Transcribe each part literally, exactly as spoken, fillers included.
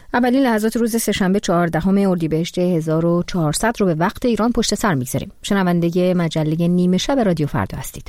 اولین لحظات روز سه‌شنبه چهاردهم اردیبهشت هزار و چهارصد رو به وقت ایران پشت سر می‌گذاریم. شنونده مجله نیمه شب رادیو فردا هستید.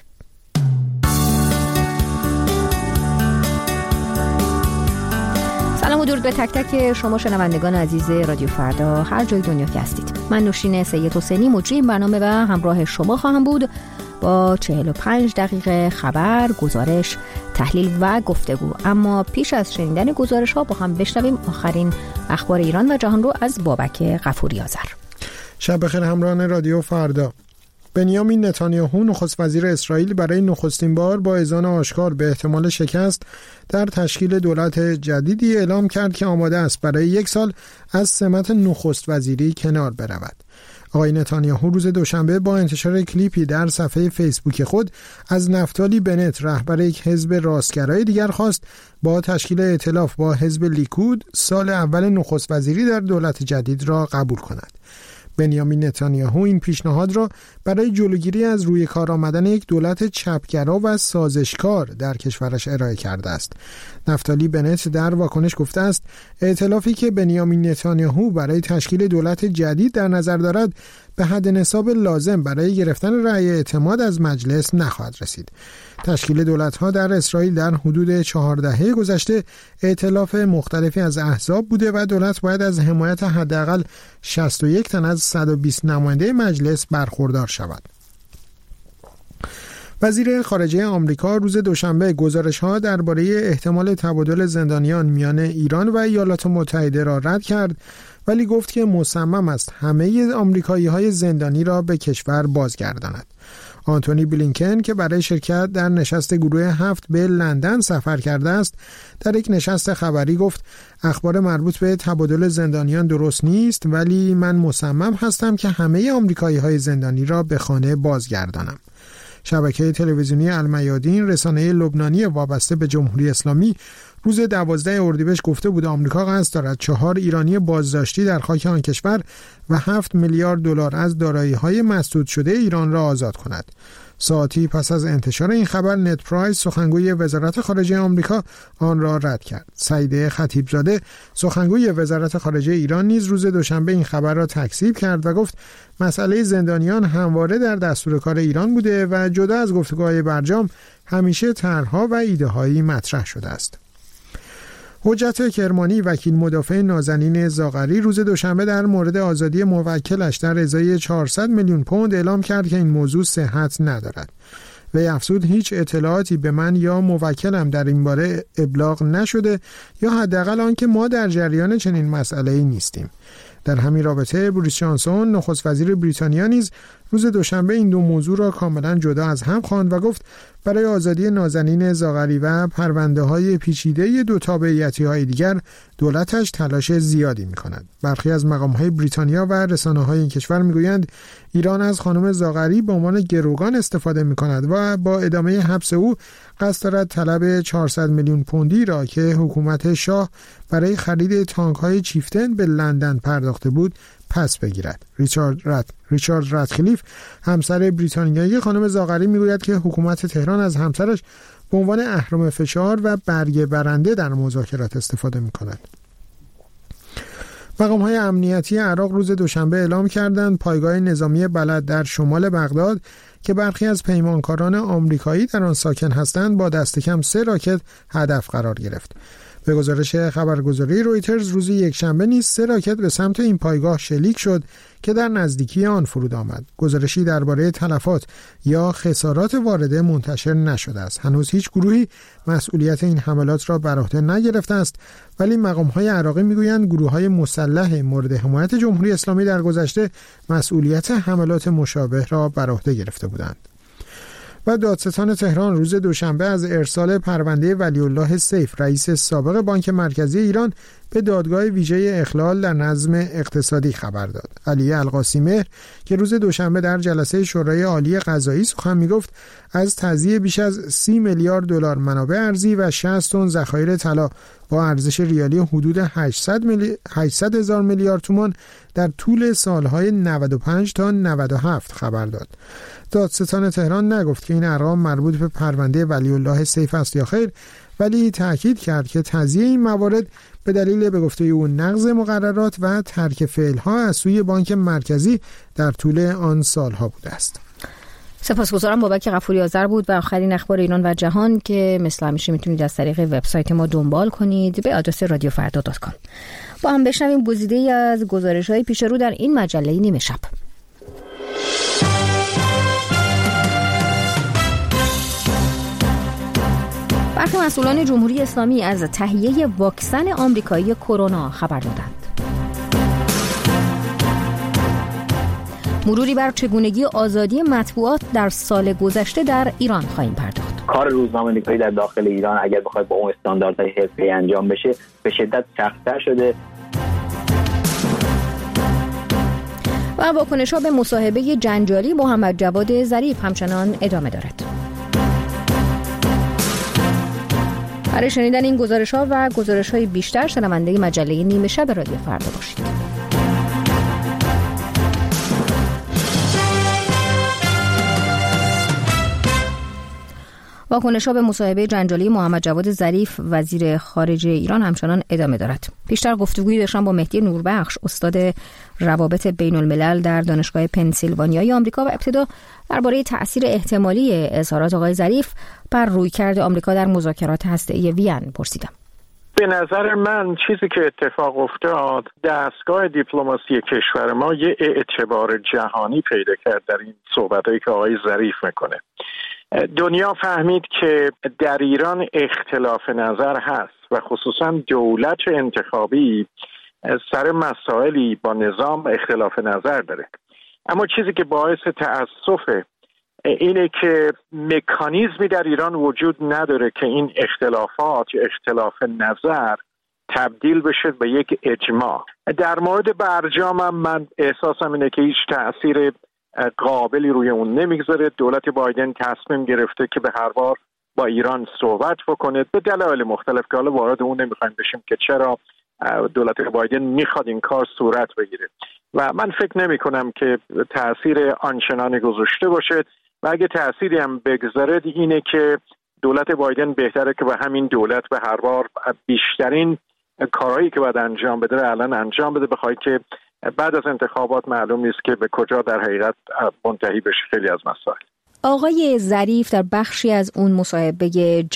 سلام و درود به تک تک شما شنوندگان عزیز رادیو فردا هر جای دنیا که هستید. من نوشین سید حسینی مجری این برنامه و همراه شما خواهم بود با چهل و پنج دقیقه خبر، گزارش، تحلیل و گفتگو. اما پیش از شنیدن گزارش ها با هم بشنویم آخرین اخبار ایران و جهان رو از بابک غفوری آذر. شب بخیر همراهان رادیو فردا. بنیامین نتانیاهو نخست وزیر اسرائیل برای نخستین بار با اذعان آشکار به احتمال شکست در تشکیل دولت جدیدی اعلام کرد که آماده است برای یک سال از سمت نخست وزیری کنار برود. آقای نتانیاهو روز دوشنبه با انتشار کلیپی در صفحه فیسبوک خود از نفتالی بنت رهبر یک حزب راستگرای دیگر خواست با تشکیل ائتلاف با حزب لیکود سال اول نخست وزیری در دولت جدید را قبول کند. بنیامین نتانیاهو این پیشنهاد را برای جلوگیری از روی کار آمدن یک دولت چپگرا و سازشکار در کشورش ارائه کرده است. نفتالی بنت در واکنش گفته است ائتلافی که بنیامین نتانیاهو برای تشکیل دولت جدید در نظر دارد به حد نصاب لازم برای گرفتن رأی اعتماد از مجلس نخواهد رسید. تشکیل دولت‌ها در اسرائیل در حدود چهار دهه گذشته ائتلاف مختلفی از احزاب بوده و دولت باید از حمایت حداقل شصت و یک تن از صد و بیست نماینده مجلس برخوردار شود. وزیر خارجه آمریکا روز دوشنبه گزارش‌ها درباره احتمال تبادل زندانیان میان ایران و ایالات متحده را رد کرد، ولی گفت که مصمم است همه آمریکایی‌های زندانی را به کشور بازگرداند. آنتونی بلینکن که برای شرکت در نشست گروه هفت به لندن سفر کرده است، در یک نشست خبری گفت اخبار مربوط به تبادل زندانیان درست نیست، ولی من مصمم هستم که همه آمریکایی‌های زندانی را به خانه بازگردانم. شبکه تلویزیونی المیادین رسانه لبنانی وابسته به جمهوری اسلامی روز دوازده اردیبهشت گفته بود آمریکا قصد دارد چهار ایرانی بازداشتی در خاک آن کشور و هفت میلیارد دلار از دارایی‌های مسدود شده ایران را آزاد کند. ساعتی پس از انتشار این خبر نت پرایس سخنگوی وزارت خارجه آمریکا آن را رد کرد. سعیده خطیبزاده سخنگوی وزارت خارجه ایران نیز روز دوشنبه این خبر را تکذیب کرد و گفت مسئله زندانیان همواره در دستور کار ایران بوده و جدا از گفتگوهای برجام همیشه طرح‌ها و ایده‌هایی مطرح شده است. حجت کرمانی وکیل مدافع نازنین زاغری روز دوشنبه در مورد آزادی موکلش در ازای چهارصد میلیون پوند اعلام کرد که این موضوع صحت ندارد. وی افزود هیچ اطلاعاتی به من یا موکلم در این باره ابلاغ نشده یا حداقل آنکه ما در جریان چنین مسئله‌ای نیستیم. در همین رابطه بوریس جانسون نخست وزیر بریتانیا نیز روز دوشنبه این دو موضوع را کاملا جدا از هم خواند و گفت برای آزادی نازنین زاغری و پرونده‌های پیچیده دو تابعیتی‌های دیگر دولتش تلاش زیادی می‌کند. برخی از مقام‌های بریتانیا و رسانه‌های این کشور می‌گویند ایران از خانم زاغری به عنوان گروگان استفاده می‌کند و با ادامه حبس او قصد دارد طلب چهارصد میلیون پوندی را که حکومت شاه برای خرید تانک‌های چیفتن به لندن پرداخته بود پس بگیرد. ریچارد رات ریچارد راتکلیف همسر بریتانیایی خانم زاغری میگوید که حکومت تهران از همسرش به عنوان اهرم فشار و برگه برنده در مذاکرات استفاده می‌کند. مقام‌های امنیتی عراق روز دوشنبه اعلام کردند پایگاه نظامی بلد در شمال بغداد که برخی از پیمانکاران آمریکایی در آن ساکن هستند با دست کم سه راکت هدف قرار گرفت. به گزارش خبرگزاری رویترز روز یکشنبه نیز سه راکت به سمت این پایگاه شلیک شد که در نزدیکی آن فرود آمد. گزارشی درباره تلفات یا خسارات وارده منتشر نشده است. هنوز هیچ گروهی مسئولیت این حملات را بر عهده نگرفته است، ولی مقام‌های عراقی میگویند گروه‌های مسلح مورد حمایت جمهوری اسلامی در گذشته مسئولیت حملات مشابه را بر عهده گرفته بودند. و دادستان تهران روز دوشنبه از ارسال پرونده ولی الله سیف رئیس سابق بانک مرکزی ایران به دادگاه ویژه اخلال در نظم اقتصادی خبر داد. علی القاسی‌مهر که روز دوشنبه در جلسه شورای عالی قضایی سخن میگفت از تضییع بیش از سی میلیارد دلار منابع ارزی و شصت تن ذخایر طلا با ارزش ریالی حدود هشتصد میلی... هشتصد هزار میلیارد تومان در طول سالهای نود و پنج تا نود و هفت خبر داد. دادستان تهران نگفت که این ارقام مربوط به پرونده ولی الله سیف است یا خیر، ولی تأکید کرد که تضییع این موارد به دلیل به گفته او نقض مقررات و ترک فعل‌ها از سوی بانک مرکزی در طول آن سالها بوده است. سپاسگزارم. بابک غفوری آذر بود و آخرین اخبار ایران و جهان که مثل همیشه میتونید از طریق وبسایت ما دنبال کنید به آدرس رادیو فردا دات کام. با هم بشنویم گزیده‌ای از گزارش‌های پیش رو در این مجله نیمه شب. برخی مسئولان جمهوری اسلامی از تهیه واکسن آمریکایی کرونا خبر دادند. مروری بر چگونگی آزادی مطبوعات در سال گذشته در ایران خواهیم پرداخت. کار روزنامه‌نگاری در داخل ایران اگر بخواد با اون استانداردهای حرفه‌ای انجام بشه به شدت سخت‌تر شده. و واکنش‌ها به مصاحبه جنجالی محمد جواد ظریف همچنان ادامه دارد. برای شنیدن این گزارش‌ها و گزارش‌های بیشتر شنونده مجله نیمه شب رادیو فردا باشید. واکنش‌ها به مصاحبه جنجالی محمد جواد ظریف وزیر خارجه ایران همچنان ادامه دارد. پیشتر گفتگویی داشتم با مهدی نوربخش استاد روابط بین الملل در دانشگاه پنسیلوانیای آمریکا و ابتدا درباره تأثیر احتمالی اظهارات آقای ظریف بر رویکرد آمریکا در مذاکرات هسته‌ای وین پرسیدم. به نظر من چیزی که اتفاق افتاد دستگاه دیپلماسی کشور ما یه اعتبار جهانی پیدا کرد در این صحبتایی که آقای ظریف میکنه. دنیا فهمید که در ایران اختلاف نظر هست و خصوصا دولت انتخابی سر مسائلی با نظام اختلاف نظر داره. اما چیزی که باعث تأسفه اینه که مکانیزمی در ایران وجود نداره که این اختلافات اختلاف نظر تبدیل بشه به یک اجماع. در مورد برجام هم من احساسم اینه که هیچ تأثیر قابلی روی اون نمیگذاره. دولت بایدن تصمیم گرفته که به هر بار با ایران صحبت بکنه به دلایل مختلف که حالا وارد اون نمیخوایم بشیم که چرا دولت بایدن میخواد این کار صورت بگیره و من فکر نمی کنم که تأثیر آنچنانی گذاشته باشه و اگه تأثیری هم بگذاره اینه که دولت بایدن بهتره که به همین دولت به هر بار بیشترین کارهایی که باید انجام بده الان انجام بده، بخوای که بعد از انتخابات معلوم نیست که به کجا در حقیقت منتهی بشه خیلی از مسائل. آقای ظریف در بخشی از اون مصاحبه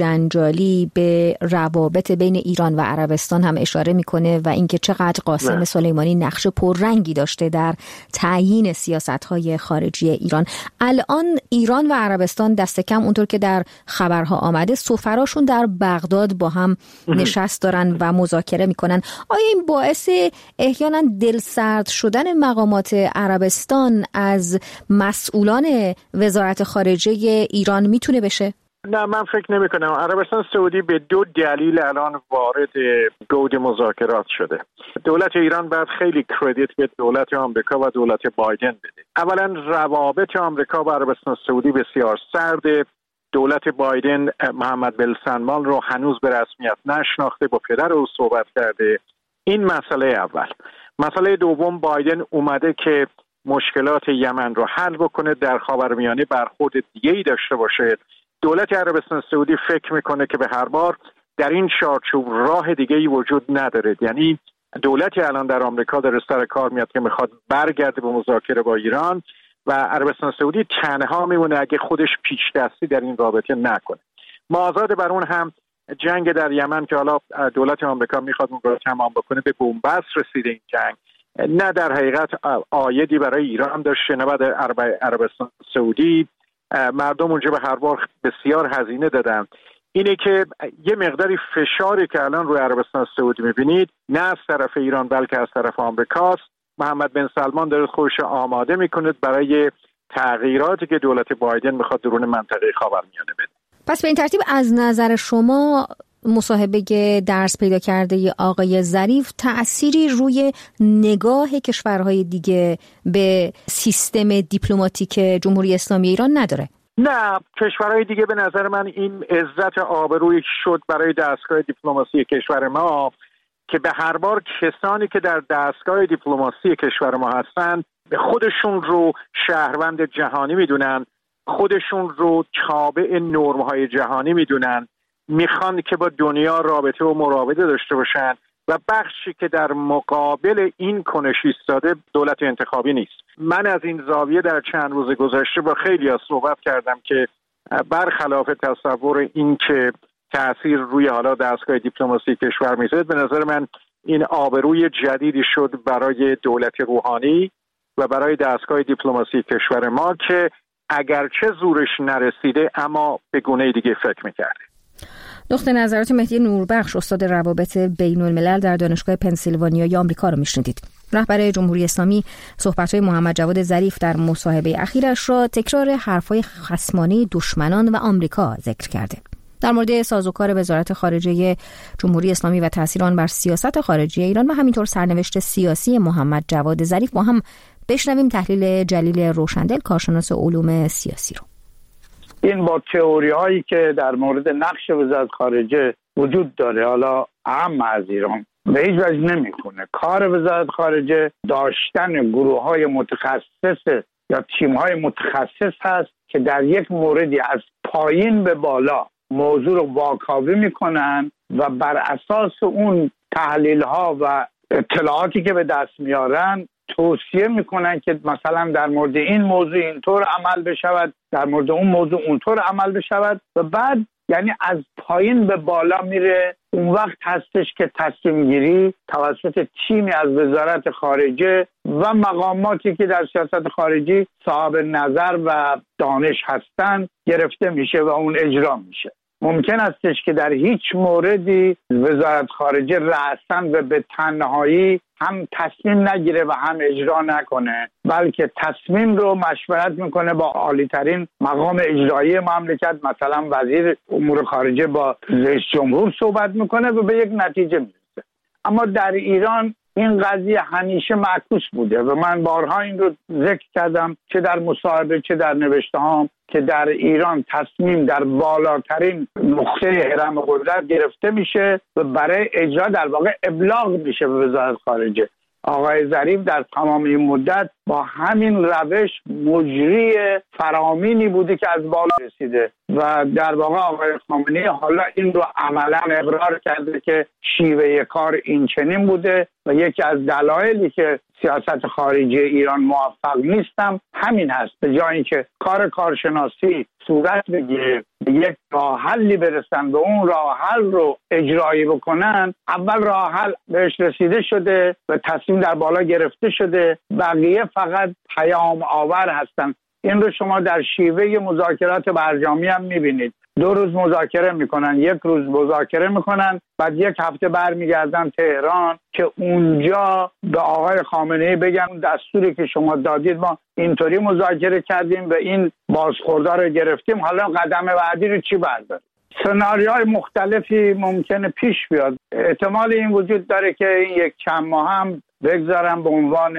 جنجالی به روابط بین ایران و عربستان هم اشاره میکنه و اینکه چقدر قاسم نه. سلیمانی نقش پررنگی داشته در تعیین سیاست‌های خارجی ایران. الان ایران و عربستان دست کم اونطور که در خبرها آمده سفراشون در بغداد با هم نشست دارن و مذاکره میکنن. آیا این باعث احیانا دلسرد شدن مقامات عربستان از مسئولان وزارت خارجه ایران میتونه بشه؟ نه، من فکر نمی کنم. عربستان سعودی به دو دلیل الان وارد گود مذاکرات شده. دولت ایران باید خیلی کردیت به دولت آمریکا و دولت بایدن بده. اولا روابط آمریکا و عربستان سعودی بسیار سرده. دولت بایدن محمد بن سلمان رو هنوز به رسمیت نشناخته، با پدر او صحبت کرده. این مسئله اول. مسئله دوم، بایدن اومده که مشکلات یمن رو حل بکنه، در خاورمیانه برخورد دیگه‌ای داشته باشه. دولت عربستان سعودی فکر میکنه که به هر بار در این چارچوب راه دیگه‌ای وجود نداره. یعنی دولتی الان در آمریکا داره سر کار میاد که میخواد برگرده به مذاکره با ایران و عربستان سعودی تنها میمونه اگه خودش پیش دستی در این رابطه نکنه. مازاد بر اون هم جنگ در یمن که حالا دولت آمریکا میخواد اون رو تمام بکنه به بنبست رسیده. این جنگ نه در حقیقت عایدی برای ایران داشته نه برای عربستان سعودی. مردم اونجا به هر بار بسیار هزینه دادن. اینه که یه مقداری فشاری که الان روی عربستان سعودی میبینید نه از طرف ایران بلکه از طرف آمریکاست. محمد بن سلمان داره خودش آماده میکنه برای تغییراتی که دولت بایدن میخواد درون منطقه خاورمیانه بده. پس به این ترتیب از نظر شما مصاحبه درس پیدا کرده آقای ظریف تأثیری روی نگاه کشورهای دیگه به سیستم دیپلماتیک جمهوری اسلامی ایران نداره؟ نه، کشورهای دیگه به نظر من این عزت آبرویی شد برای دستگاه دیپلماسی کشور ما که به هر بار کسانی که در دستگاه دیپلماسی کشور ما هستن خودشون رو شهروند جهانی میدونن، خودشون رو تابع نرم‌های جهانی میدونن، میخوان که با دنیا رابطه و مراوده داشته باشن و بخشی که در مقابل این کنش ایستاده دولت انتخابی نیست. من از این زاویه در چند روز گذشته با خیلی از صحبت کردم که برخلاف تصور این که تأثیر روی حالا دستگاه دیپلماسی کشور میذاره، به نظر من این آبروی جدیدی شد برای دولت روحانی و برای دستگاه دیپلماسی کشور ما که اگرچه زورش نرسیده اما به گونه دیگه فکر میکرده. نقطه نظرات مهدی نوربخش، استاد روابط بین الملل در دانشگاه پنسیلوانیای آمریکا رو میشنیدید. رهبر جمهوری اسلامی صحبت‌های محمد جواد ظریف در مصاحبه اخیرش را تکرار حرف‌های خصمانه دشمنان و آمریکا ذکر کرده. در مورد سازوکار وزارت خارجه جمهوری اسلامی و تاثیر آن بر سیاست خارجی ایران و همینطور سرنوشت سیاسی محمد جواد ظریف با هم بشنویم تحلیل جلیل روشندل، کارشناس علوم سیاسی رو. این با تئوری هایی که در مورد نقش وزارت خارجه وجود داره، حالا اهم از ایران، به هیچ وجه نمیکنه. کار وزارت خارجه داشتن گروه های متخصص یا تیم های متخصص هست که در یک موردی از پایین به بالا موضوع رو واکاوی میکنن و بر اساس اون تحلیل ها و اطلاعاتی که به دست میارن توصیه میکنن که مثلا در مورد این موضوع اینطور عمل بشود، در مورد اون موضوع اونطور عمل بشود و بعد یعنی از پایین به بالا میره. اون وقت هستش که تصمیم گیری توسط تیمی از وزارت خارجه و مقاماتی که در سیاست خارجی صاحب نظر و دانش هستند گرفته میشه و اون اجرا میشه. ممکن استش که در هیچ موردی وزارت خارجه رأساً و به تنهایی هم تصمیم نگیره و هم اجرا نکنه، بلکه تصمیم رو مشورت میکنه با عالی‌ترین مقام اجرایی مملکت، مثلا وزیر امور خارجه با رئیس جمهور صحبت میکنه و به یک نتیجه میرسه. اما در ایران این قضیه همیشه معکوس بوده و من بارها این رو ذکر کردم، چه در مصاحبه چه در نوشته هام، که در ایران تصمیم در بالاترین نقطه هرم قدرت گرفته میشه و برای اجرا در واقع ابلاغ میشه به وزارت خارجه. آقای ظریف در تمام این مدت با همین روش مجری فرامینی بوده که از بالا رسیده و در واقع آقای خامنه‌ای حالا این رو عملا اقرار کرده که شیوه کار این چنین بوده و یکی از دلایلی که سیاست خارجی ایران موفق نیستم همین هست. به جای اینکه کار کارشناسی صورت بگیره، یک راه حلی برسن به اون راه حل رو اجرایی بکنن، اول راه حل بهش رسیده شده و تصمیم در بالا گرفته شده، بقیه فقط پیام آور هستن. این رو شما در شیوه مذاکرات برجامی هم میبینید. دو روز مذاکره میکنن، یک روز مذاکره میکنن، بعد یک هفته برمیگردن تهران که اونجا به آقای خامنه‌ای بگن دستوری که شما دادید ما اینطوری مذاکره کردیم و این بازخوردها رو گرفتیم، حالا قدم بعدی رو چی برداریم. سناریوهای مختلفی ممکنه پیش بیاد. احتمال این وجود داره که این یک چند ماه هم بگذارم به عنوان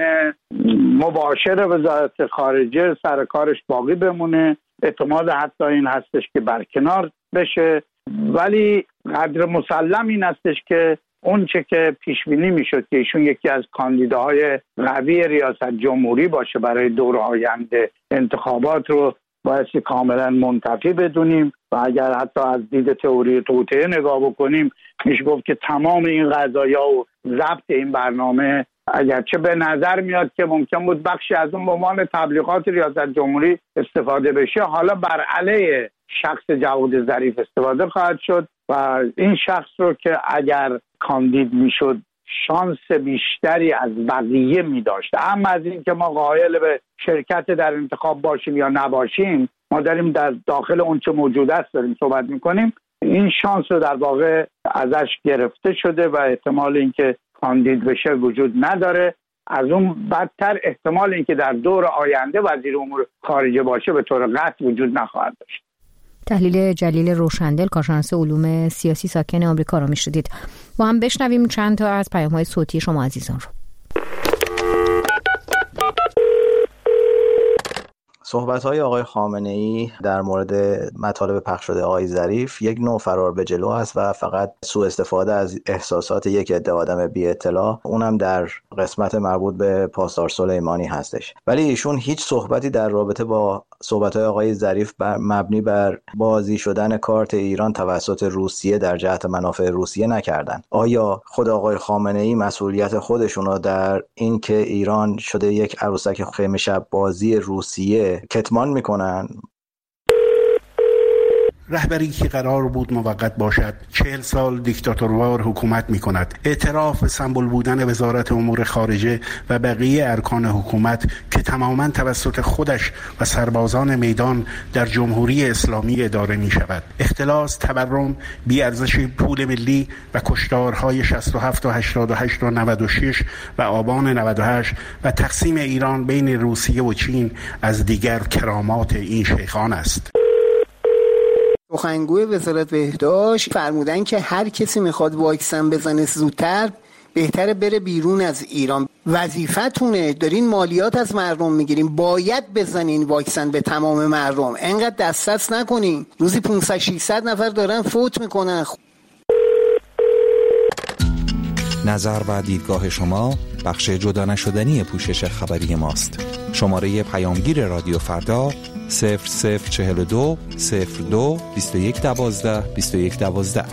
مباشر وزارت خارجه سر کارش باقی بمونه. احتمال حتی این هستش که برکنار بشه، ولی قدر مسلم این هستش که اون چه که پیش بینی میشد که ایشون یکی از کاندیداهای قوی ریاست جمهوری باشه برای دور آینده انتخابات رو بایستی کاملا منتفی بدونیم و اگر حتی از دید تئوری توطئه نگاه بکنیم میشه گفت که تمام این قضایا و ضبط این برنامه اگرچه به نظر میاد که ممکن بود بخشی از اون به عنوان تبلیغات ریاست جمهوری استفاده بشه، حالا بر علیه شخص جواد ظریف استفاده خواهد شد و این شخص رو که اگر کاندید میشد شانس بیشتری از بقیه میداشت. اما از این که ما قائل به شرکت در انتخاب باشیم یا نباشیم، ما داریم در داخل اون چه موجود است داریم صحبت میکنیم، این شانس رو در واقع ازش گرفته شده و احتمال اینکه کاندید بشه وجود نداره. از اون بدتر احتمال اینکه در دور آینده وزیر امور خارجه باشه به طور قطع وجود نخواهد داشت. تحلیل جلیل روشندل، کارشناس علوم سیاسی ساکن آمریکا رو میشنیدید. با هم بشنویم چند تا از پیام‌های صوتی شما عزیزان رو. صحبت‌های آقای خامنه‌ای در مورد مطالب پخش شده آقای ظریف یک نوع فرار به جلو است و فقط سوء استفاده از احساسات یک عده آدم بی اطلاع، اونم در قسمت مربوط به پاسدار سلیمانی هستش. ولی ایشون هیچ صحبتی در رابطه با صحبت‌های آقای ظریف بر مبنی بر بازی شدن کارت ایران توسط روسیه در جهت منافع روسیه نکردن. آیا خود آقای خامنه‌ای مسئولیت خودشون رو در این که ایران شده یک عروسک خیمه شب بازی روسیه کتمان میکنن؟ رهبری که قرار بود موقت باشد چهل سال دیکتاتوروار حکومت می کند. اعتراف به سمبل بودن وزارت امور خارجه و بقیه ارکان حکومت که تماما توسط خودش و سربازان میدان در جمهوری اسلامی اداره می شود. اختلاس، تورم، بی‌ارزش پول ملی و کشتارهای شصت و هفت و هشتاد و هشت و نود و شش و آبان نود و هشت و تقسیم ایران بین روسیه و چین از دیگر کرامات این شیخان است. سخنگوی وزارت بهداشت فرمودن که هر کسی میخواد واکسن بزنه زودتر بهتره بره بیرون از ایران. وظیفتونه، دارین مالیات از مردم میگیرین، باید بزنین واکسن به تمام مردم، انقدر دست دست نکنین. روزی پانصد ششصد نفر دارن فوت میکنن. نظر و دیدگاه شما بخش جدا نشدنی پوشش خبری ماست. شماره پیامگیر رادیو فردا صفر صفر چهل و دو صفر دو بیست و یک دوازده بیست و یک دوازده.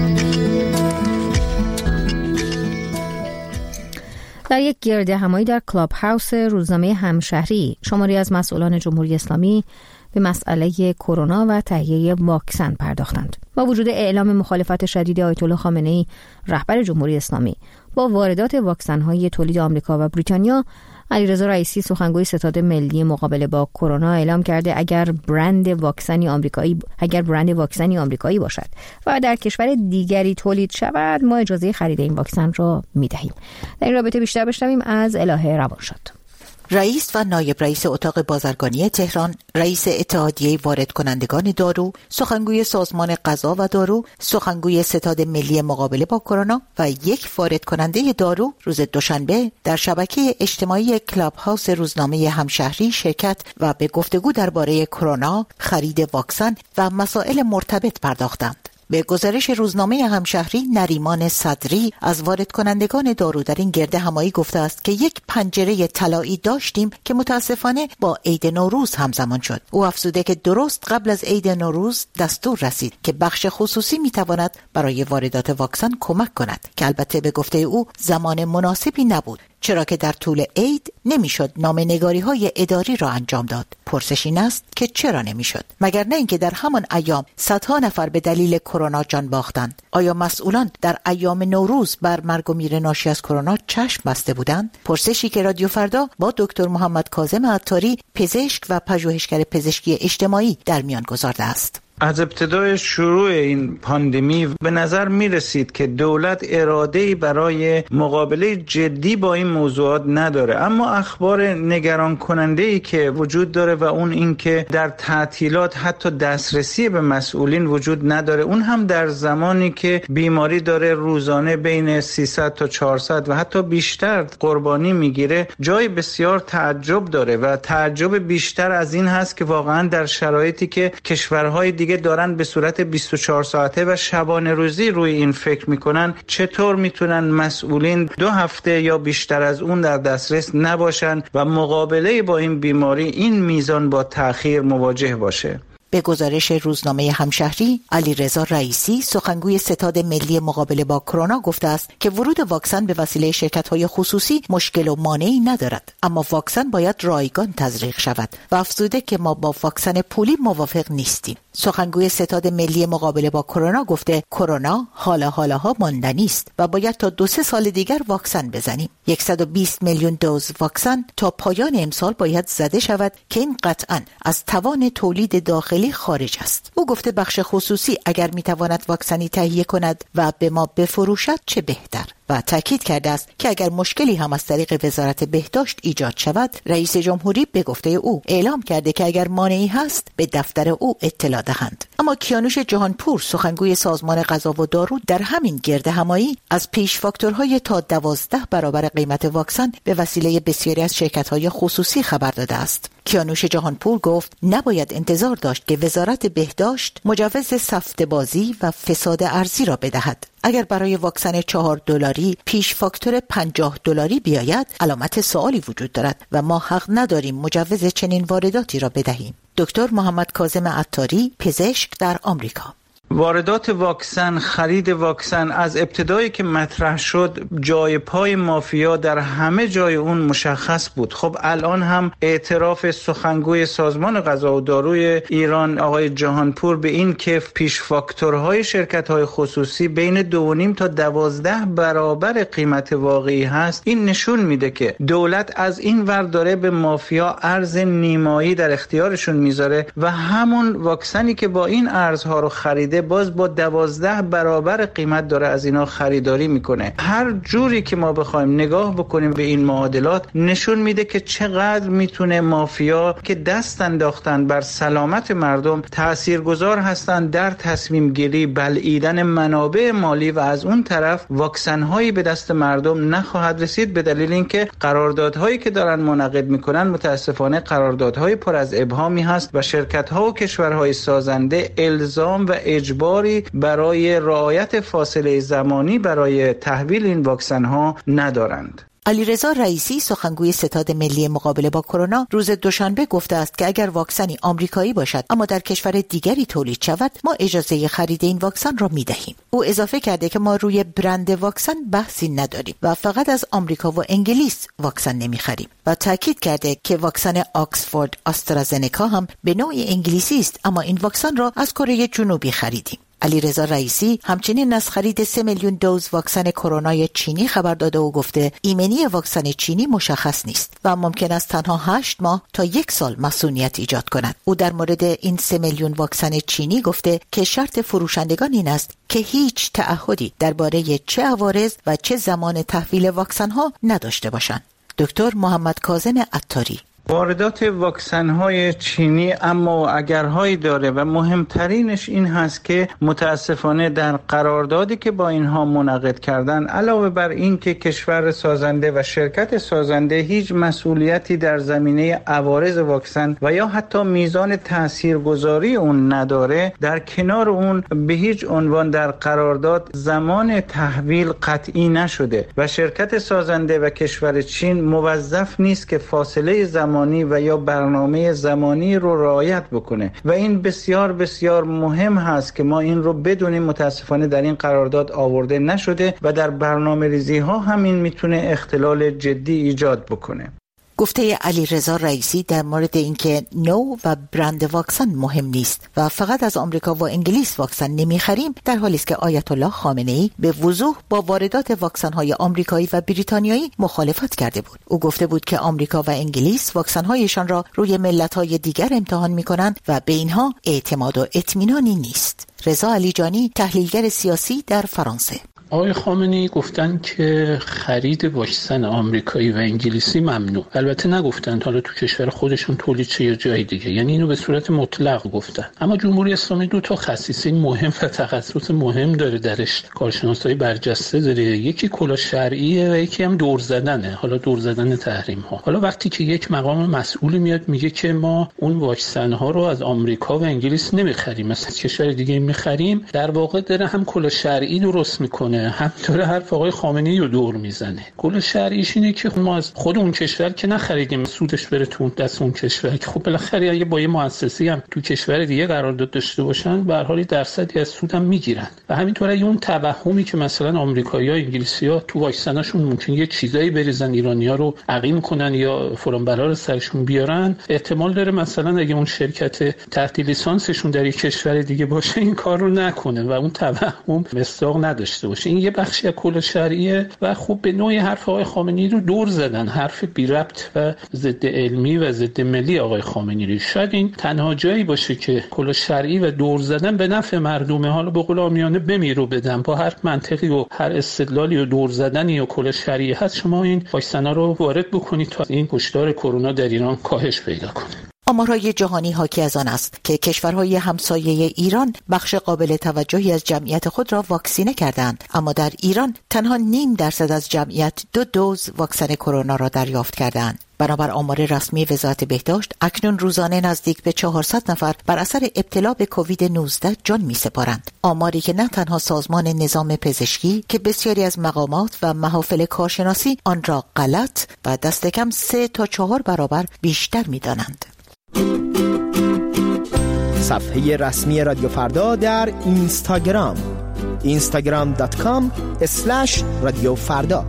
در یک گرد همایی در کلاب هاوس روزنامه همشهری، شماری از مسئولان جمهوری اسلامی به مسئله کرونا و تهیه واکسن پرداختند. با وجود اعلام مخالفت شدید آیت الله خامنه‌ای رهبر جمهوری اسلامی با واردات واکسن‌های تولید آمریکا و بریتانیا، علیرضا رئیسی سخنگوی ستاد ملی مقابله با کرونا اعلام کرده اگر برند واکسنی آمریکایی اگر برند واکسنی آمریکایی باشد و در کشور دیگری تولید شود، ما اجازه خرید این واکسن را می‌دهیم. در این رابطه بیشتر بشنویم از الهه روانشاد. رئیس و نایب رئیس اتاق بازرگانی تهران، رئیس اتحادیه وارد کنندگان دارو، سخنگوی سازمان غذا و دارو، سخنگوی ستاد ملی مقابله با کرونا و یک وارد کننده دارو روز دوشنبه در شبکه اجتماعی کلاب هاوس روزنامه همشهری شرکت و به گفتگو درباره کرونا، خرید واکسن و مسائل مرتبط پرداختند. به گزارش روزنامه همشهری، نریمان صدری از وارد کنندگان دارو در این گرد همایی گفته است که یک پنجره طلایی داشتیم که متاسفانه با عید نوروز همزمان شد. او افزوده که درست قبل از عید نوروز دستور رسید که بخش خصوصی میتواند برای واردات واکسن کمک کند که البته به گفته او زمان مناسبی نبود، چرا که در طول عید نمیشد نامه‌نگاری های اداری را انجام داد. پرسش این است که چرا نمیشد؟ مگر نه اینکه در همان ایام صدها نفر به دلیل کرونا جان باختند؟ آیا مسئولان در ایام نوروز بر مرگ و میر ناشی از کرونا چشم بسته بودند؟ پرسشی که رادیو فردا با دکتر محمد کاظم عطاری، پزشک و پژوهشگر پزشکی اجتماعی در میان گذارده است. از ابتدای شروع این پاندمی به نظر می رسید که دولت اراده‌ای برای مقابله جدی با این موضوعات نداره، اما اخبار نگران کننده‌ای که وجود داره و اون این که در تعطیلات حتی دسترسی به مسئولین وجود نداره، اون هم در زمانی که بیماری داره روزانه بین سیصد تا چهارصد و حتی بیشتر قربانی میگیره، جای بسیار تعجب داره و تعجب بیشتر از این هست که واقعا در شرایطی که کشورهای دیگه دارن به صورت بیست و چهار ساعته و شبانه روزی روی این فکر میکنن، چطور میتونن مسئولین دو هفته یا بیشتر از اون در دسترس نباشن و مقابله با این بیماری این میزان با تأخیر مواجه باشه. به گزارش روزنامه همشهری، علیرضا رئیسی سخنگوی ستاد ملی مقابله با کرونا گفته است که ورود واکسن به وسیله شرکت‌های خصوصی مشکل و مانعی ندارد، اما واکسن باید رایگان تزریق شود و افزوده که ما با واکسن پولی موافق نیستیم. سخنگوی ستاد ملی مقابله با کرونا گفته کرونا حالا حالاها ماندنی است و باید تا دو سه سال دیگر واکسن بزنیم. صد و بیست میلیون دوز واکسن تا پایان امسال باید زده شود که این قطعاً از توان تولید داخلی خارج است. او گفته بخش خصوصی اگر میتواند واکسنی تهیه کند و به ما بفروشد چه بهتر، و تاکید کرده است که اگر مشکلی هم از طریق وزارت بهداشت ایجاد شود، رئیس جمهوری به گفته او اعلام کرده که اگر مانعی هست به دفتر او اطلاع دهند. اما کیانوش جهانپور سخنگوی سازمان غذا و دارو در همین گرد همایی از پیش فاکتورهای تا دوازده برابر قیمت واکسن به وسیله بسیاری از شرکت‌های خصوصی خبر داده است. کیانوش جهانپور گفت نباید انتظار داشت که وزارت بهداشت مجوز سفته بازی و فساد ارزی را بدهد. اگر برای واکسن چهار دلاری پیش فاکتور پنجاه دلاری بیاید، علامت سوالی وجود دارد و ما حق نداریم مجوز چنین وارداتی را بدهیم. دکتر محمد کاظم عطاری، پزشک در آمریکا. واردات واکسن، خرید واکسن از ابتدایی که مطرح شد جای پای مافیا در همه جای اون مشخص بود. خب الان هم اعتراف سخنگوی سازمان غذا و داروی ایران آقای جهانپور به این که پیش فاکتورهای شرکت‌های خصوصی بین دو و نیم تا دوازده برابر قیمت واقعی هست، این نشون میده که دولت از این ور داره به مافیا ارز نیمایی در اختیارشون میذاره و همون واکسنی که با این ارزها رو خریده باز با دوازده برابر قیمت داره از اینا خریداری میکنه. هر جوری که ما بخوایم نگاه بکنیم به این معادلات نشون میده که چقدر میتونه مافیا که دست انداختن بر سلامت مردم تاثیرگذار هستن در تصمیم گیری، بلعیدن منابع مالی و از اون طرف واکسن هایی به دست مردم نخواهد رسید به دلیل اینکه قراردادهایی که دارن منعقد میکنن متاسفانه قراردادهای پر از ابهامی هست و شرکت ها و کشورهای سازنده الزام و اجباری برای رعایت فاصله زمانی برای تحویل این واکسن ها ندارند. علیرضا رئیسی، سخنگوی ستاد ملی مقابله با کرونا، روز دوشنبه گفته است که اگر واکسنی آمریکایی باشد اما در کشور دیگری تولید شود، ما اجازه خرید این واکسن را می‌دهیم. او اضافه کرده که ما روی برند واکسن بحثی نداریم و فقط از آمریکا و انگلیس واکسن نمی‌خریم و تاکید کرده که واکسن آکسفورد آسترازنکا هم به نوع انگلیسی است، اما این واکسن را از کره جنوبی خریدیم. علیرضا رئیسی همچنین از خرید سه میلیون دوز واکسن کرونای چینی خبر داده و گفته ایمنی واکسن چینی مشخص نیست و ممکن است تنها هشت ماه تا یک سال مسئولیت ایجاد کند. او در مورد این سه میلیون واکسن چینی گفته که شرط فروشندگان این است که هیچ تعهدی درباره چه عوارض و چه زمان تحویل واکسن ها نداشته باشند. دکتر محمد کاظم عطاری: واردات واکسن‌های چینی اما اگرهایی داره و مهمترینش این هست که متاسفانه در قراردادی که با اینها منعقد کردن علاوه بر این که کشور سازنده و شرکت سازنده هیچ مسئولیتی در زمینه عوارض واکسن و یا حتی میزان تاثیرگذاری اون نداره، در کنار اون به هیچ عنوان در قرارداد زمان تحویل قطعی نشده و شرکت سازنده و کشور چین موظف نیست که فاصله زمان و یا برنامه زمانی رو رعایت بکنه و این بسیار بسیار مهم هست که ما این رو بدونیم. متاسفانه در این قرارداد آورده نشده و در برنامه ریزی ها همین میتونه اختلال جدی ایجاد بکنه. گفته علیرضا رئیسی در مورد اینکه نوع و برند واکسن مهم نیست و فقط از آمریکا و انگلیس واکسن نمیخریم، در حالی است که آیت الله خامنه‌ای به وضوح با واردات واکسن‌های آمریکایی و بریتانیایی مخالفت کرده بود. او گفته بود که آمریکا و انگلیس واکسن‌هایشان را روی ملت‌های دیگر امتحان می‌کنند و به اینها اعتماد و اطمینانی نیست. رضا علیجانی، تحلیلگر سیاسی در فرانسه: آقای خامنه‌ای گفتن که خرید واکسن آمریکایی و انگلیسی ممنوع. البته نگفتن حالا تو کشور خودشون تولید شه یا جای دیگه، یعنی اینو به صورت مطلق گفتن. اما جمهوری اسلامی دو تا خصیصه مهم و تخصص مهم داره درش، کارشناسای برجسته داره. یکی کلا شرعیه و یکی هم دور زدنه، حالا دور زدن تحریم ها. حالا وقتی که یک مقام مسئولی میاد میگه که ما اون واکسن ها رو از آمریکا و انگلیس نمیخریم، مثلا کشور دیگه میخریم، در واقع داره هم کلا شرعی درست میکنه، همطور حرف آقای خامنه‌ای رو دور میزنه. کل شرعیش اینه که ما از خود اون کشور که نخریدیم، سودش بره تو دست اون کشور که خب بالاخره اگه با یه مؤسسه‌ای هم تو کشور دیگه قرارداد داشته باشن به هر حال درصدی از سودم میگیرن. و همینطور اگه اون توهمی که مثلا آمریکایی‌ها انگلیسی‌ها تو واکسناشون ممکن یه چیزایی بریزن ایرانی‌ها رو عقیم کنن یا فلان بلا رو سرشون بیارن، احتمال داره مثلا اگه اون شرکت تحت لیسانسشون در یک کشور دیگه باشه این کار رو نکنه و اون توهم مصداق نداشته باشه. این یه بخشی از کل شرعیه و خوب به نوعی حرف آقای خامنه‌ای رو دور زدن، حرف بی ربط و ضد علمی و ضد ملی آقای خامنه‌ای. شاید این تنها جایی باشه که کل شرعی و دور زدن به نفع مردمه. حالا به قول عامیانه بمیرو بدن، با هر منطقی و هر استدلالی و دور زدنی و کل شرعی هست شما این واکسنا رو وارد بکنید تا این کشتار کرونا در ایران کاهش پیدا کنه. آمارهای جهانی حاکی از آن است که کشورهای همسایه ایران بخش قابل توجهی از جمعیت خود را واکسینه کردند، اما در ایران تنها نیم درصد از جمعیت دو دوز واکسن کرونا را دریافت کردند. بنابر آمار رسمی وزارت بهداشت اکنون روزانه نزدیک به چهارصد نفر بر اثر ابتلا به کووید نوزده جان می‌سپارند. آماری که نه تنها سازمان نظام پزشکی که بسیاری از مقامات و محافل کارشناسی آن را غلط و دست کم سه تا چهار برابر بیشتر می‌دانند. صفحه رسمی رادیو فردا در اینستاگرام اینستاگرام دات کام اسلش رادیو فردا.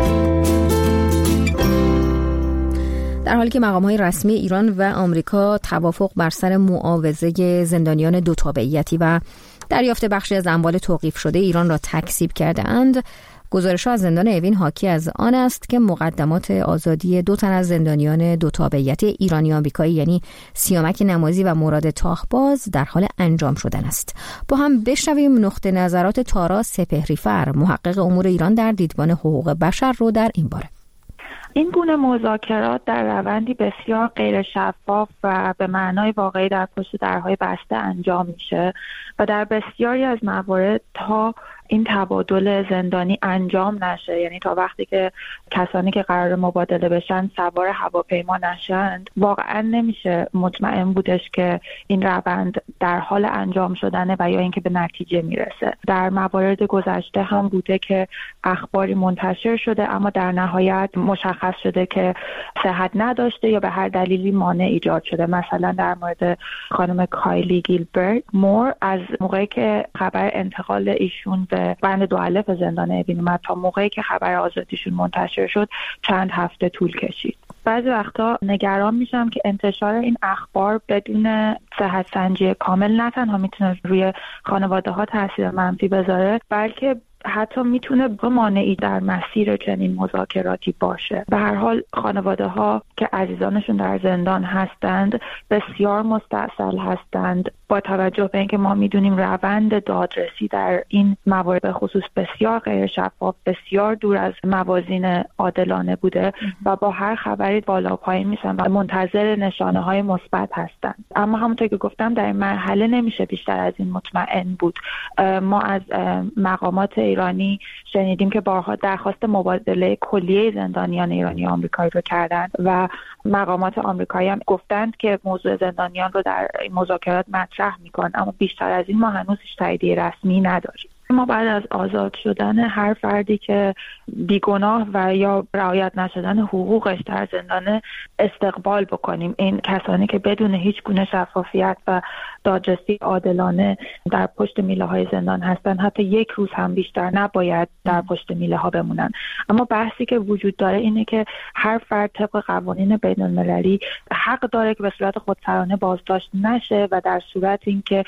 در حالی که مقام‌های رسمی ایران و آمریکا توافق بر سر معاوضه زندانیان دو تابعیتی و دریافت بخشی از اموال توقیف شده ایران را تکذیب کرده‌اند، گزارش‌ها از زندان اوین حاکی از آن است که مقدمات آزادی دو تن از زندانیان دو تابعیتی ایرانی آمریکایی یعنی سیامک نمازی و مراد تاهباز در حال انجام شدن است. با هم بشنویم نقطه نظرات تارا سپهریفر، محقق امور ایران در دیدبان حقوق بشر رو در این باره. این گونه مذاکرات در روندی بسیار غیر شفاف و به معنای واقعی در پشت درهای بسته انجام میشه و در بسیاری از موارد تا این تبادل زندانی انجام نشه، یعنی تا وقتی که کسانی که قرار مبادله بشن سوار هواپیما نشند، واقعا نمیشه مطمئن بودش که این روند در حال انجام شدنه و یا اینکه به نتیجه میرسه. در موارد گذشته هم بوده که اخباری منتشر شده اما در نهایت مشخص شده که صحت نداشته یا به هر دلیلی مانع ایجاد شده. مثلا در مورد خانم کایلی گیلبرت مور، از موقعی که خبر انتقال ایشون به بند دو الف زندان اوین اومد تا موقعی که خبر آزادیشون منتشر شد چند هفته طول کشید. بعضی وقتا نگران میشم که انتشار این اخبار بدون صحت سنجی کامل نه تنها میتونه روی خانواده ها تاثیر منفی بذاره، بلکه حتی میتونه مانعی در مسیر چنین مذاکراتی باشه. به هر حال خانواده ها که عزیزانشون در زندان هستند بسیار مستعصل هستند، با توجه به اینکه ما میدونیم روند دادرسی در این موارد به خصوص بسیار غیر شفاف، بسیار دور از موازین عادلانه بوده و با هر خبری بالا پایین میشن و منتظر نشانه های مثبت هستند. اما همونطور که گفتم در این مرحله نمیشه بیشتر از این مطمئن بود. ما از مقامات ایرانی شنیدیم که بارها درخواست مبادله کلیه زندانیان ایرانی آمریکایی رو کردند و مقامات آمریکایی هم گفتند که موضوع زندانیان رو در مذاکرات مطرح میکنن، اما بیشتر از این ما هنوز هیچ تاییدیه رسمی نداریم. ما بعد از آزاد شدن هر فردی که بیگناه و یا رعایت نشدن حقوقش در زندان استقبال بکنیم. این کسانی که بدون هیچ گونه شفافیت و دادرسی عادلانه در پشت میله های زندان هستن، حتی یک روز هم بیشتر نباید در پشت میله ها بمونن. اما بحثی که وجود داره اینه که هر فرد طبق قوانین بین المللی حق داره که به صورت خودسرانه بازداشت نشه و در صورت اینکه